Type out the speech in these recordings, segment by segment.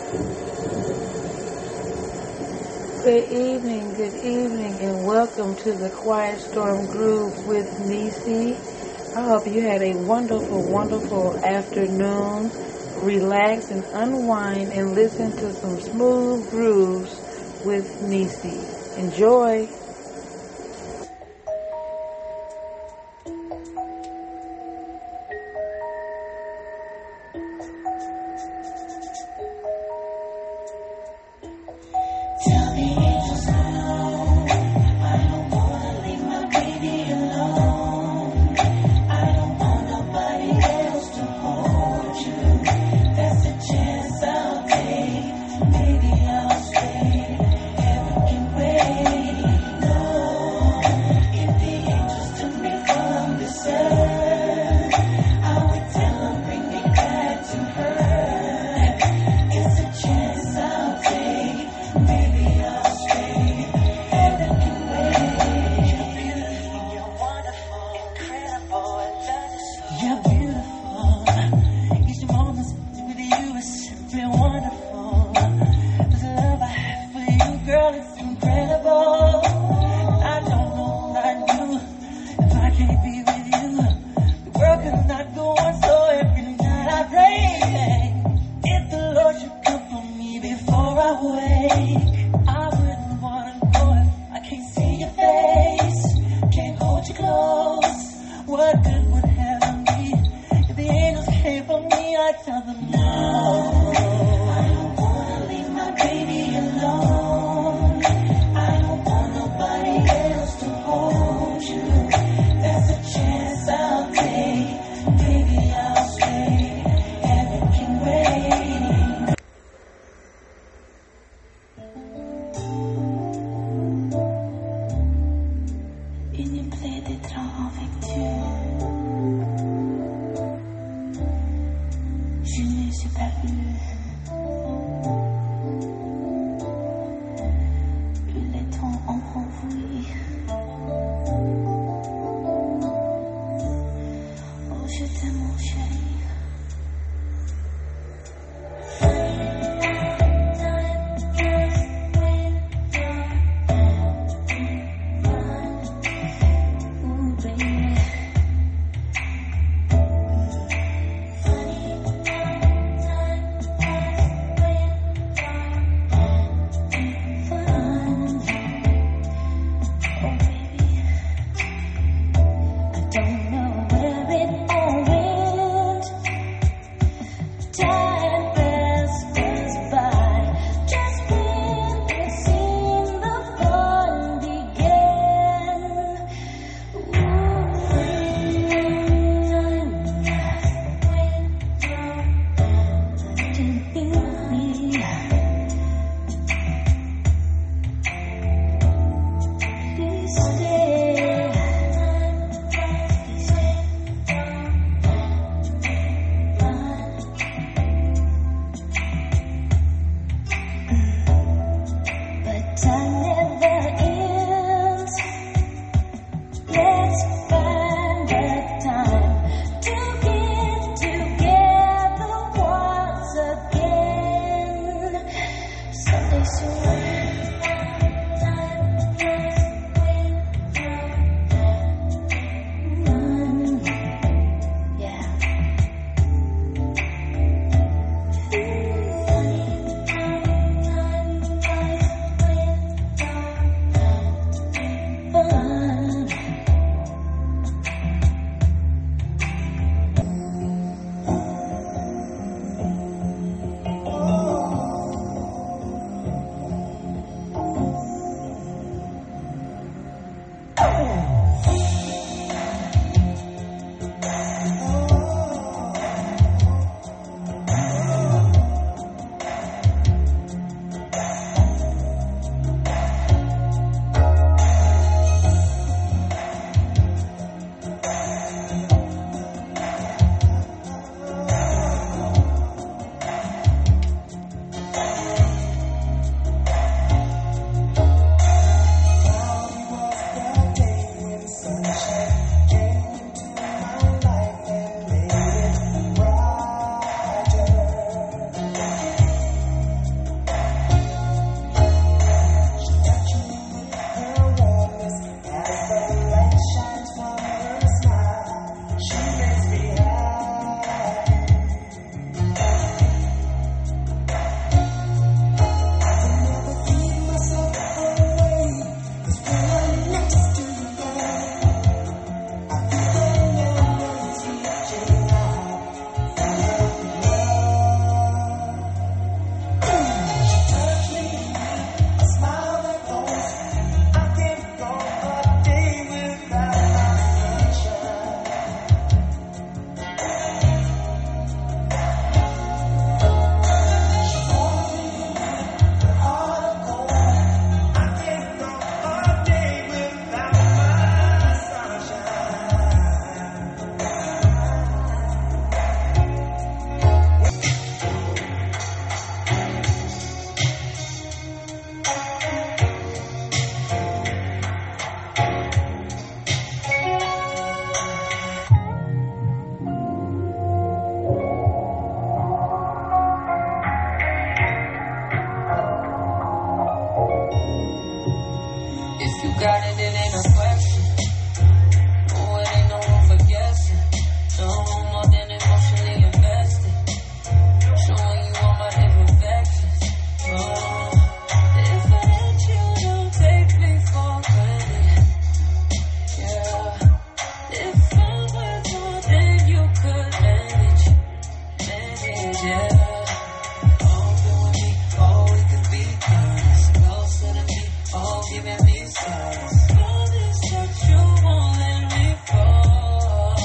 Good evening, and welcome to the Quiet Storm Groove with Nisi. I hope you had a wonderful, wonderful afternoon. Relax and unwind and listen to some smooth grooves with Nisi. Enjoy. giving me signs. Promise that you won't let me fall.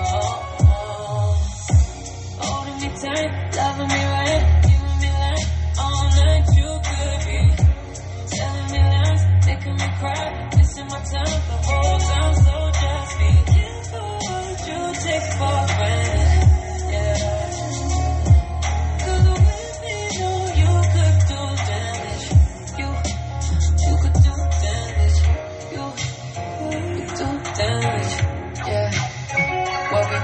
Holding me tight, loving me right, giving me life all night. You could be telling me lies, making me cry, missing my time the whole time. So just be careful what you take for granted. Yeah. 'Cause with me, no, you could do damage. You could do damage. You could do damage. Yeah. What we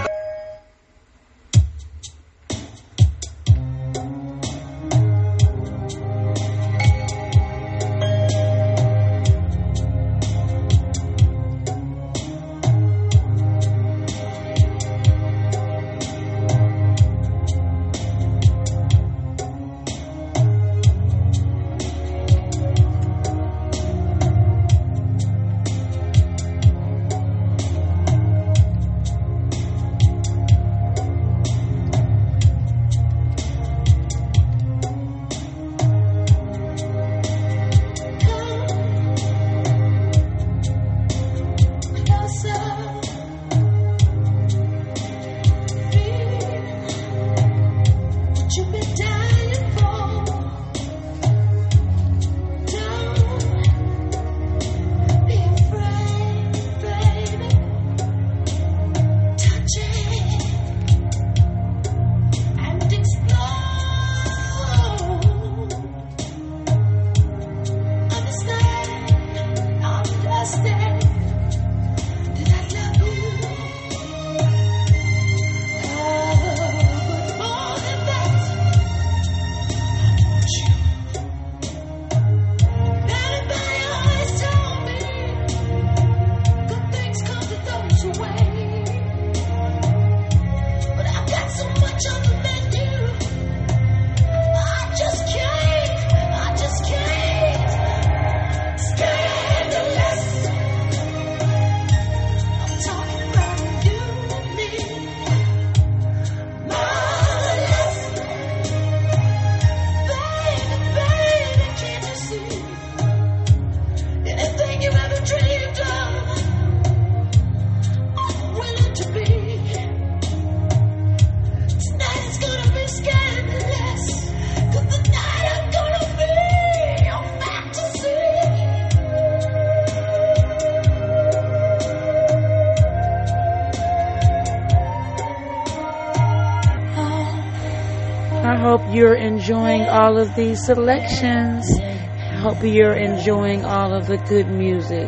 I hope you're enjoying all of these selections. I hope you're enjoying all of the good music.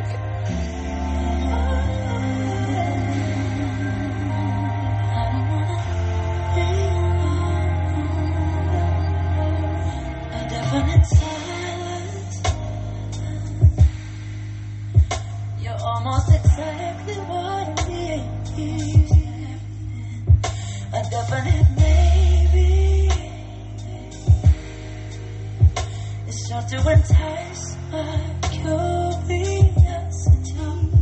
You're almost exactly what I need. A definite maybe. It's sure to entice my curiosity.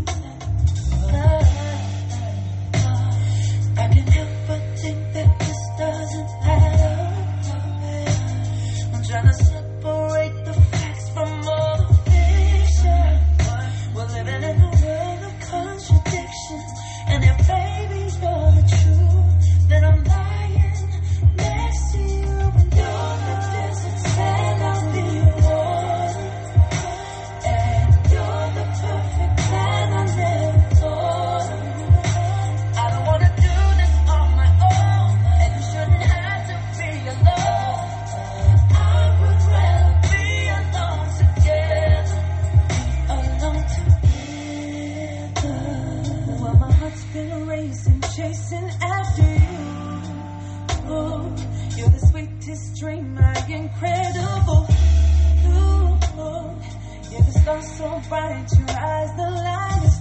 I can't help but think that this doesn't add up. I'm trying to separate the facts from all the fiction. We're living in a world of contradictions. And if baby you're the truth, then I'm lying next to you. And you're the desert sand, I'll be your water. And you're the perfect plan I never thought of. I don't wanna do this on my own, and you shouldn't have to be alone. I would rather be alone together. Alone together. Well, my heart's been racing, chasing after you. Oh, you're the sweetest dream, my incredible. Ooh, yeah, the stars so bright, your eyes the lightest.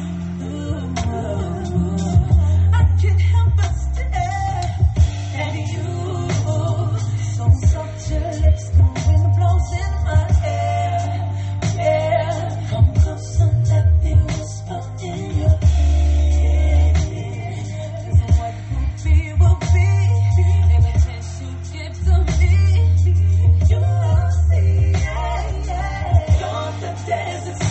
Ooh, I can't help but stare at you. So soft your lips, the wind blows in my hair. Yeah, come close and let me whisper in your ear. 'Cause what will be, every chance you give to me. You'll see, yeah, yeah. You're the desert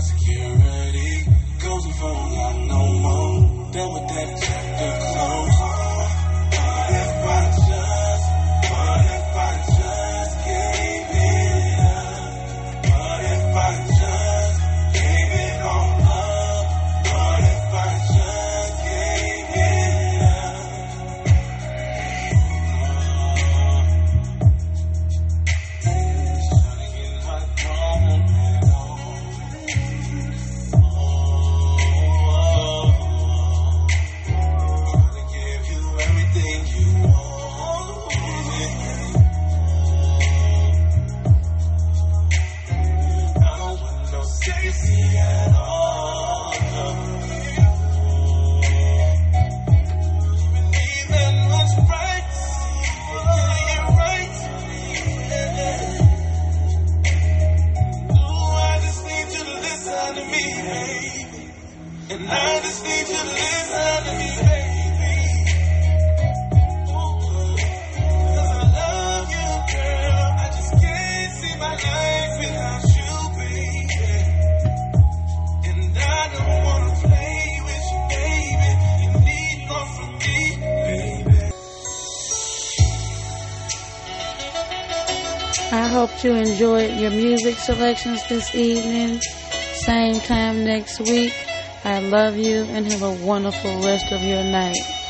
security. Goes and phone got no more. Done with that, chapter closed. What if I just gave it up? What if I just gave it all up? What if I just gave it up? Trying to get my throne back trying to give you everything you want. I don't want no safety at all. Believe in what's right. Yeah, you're right. No, I just need you to listen to me, baby. And I just need you to listen to me, baby. 'Cause I love you, girl. I just can't see my life without you, baby. And I don't wanna play with you, baby. You need more from me, baby. I hope you enjoyed your music selections this evening. Same time next week. I love you and have a wonderful rest of your night.